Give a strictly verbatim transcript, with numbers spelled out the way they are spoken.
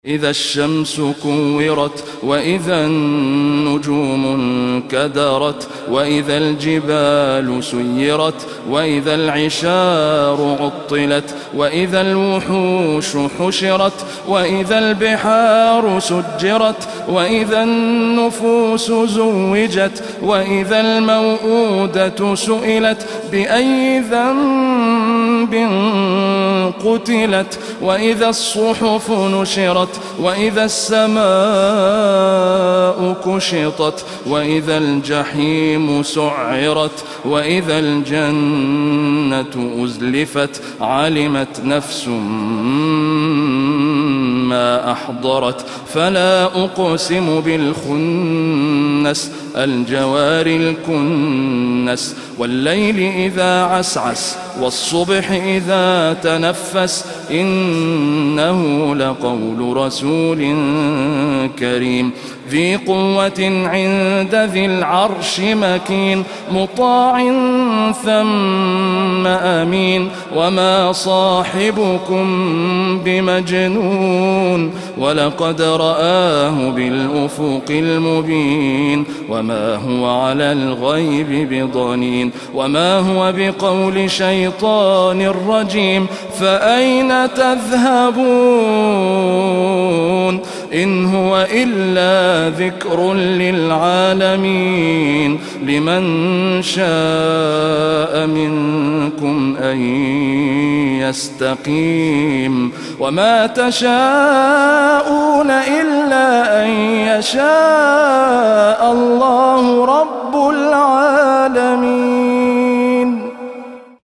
إذا الشمس كورت وإذا النجوم انكدرت وإذا الجبال سيرت وإذا العشار عطلت وإذا الوحوش حشرت وإذا البحار سجرت وإذا النفوس زوجت وإذا الموءودة سئلت بأي ذنب قتلت وإذا الصحف نشرت وإذا السماء كشطت وإذا الجحيم سعرت وإذا الجنة أزلفت علمت نفس ما أحضرت فلا أقسم بالخنس الجوار الكنس والليل إذا عسعس والصبح إذا تنفس إنه لقول رسول كريم ذي قوة عند ذي العرش مكين مطاع ثم أمين وما صاحبكم بمجنون ولقد رآه بالأفق المبين وما هو على الغيب بضنين وما هو بقول شيطان رجيم فأين تذهبون إن هو إلا ذكر للعالمين لمن شاء منكم أن يستقيم وما تشاءون إلا أن يشاء الله رب العالمين.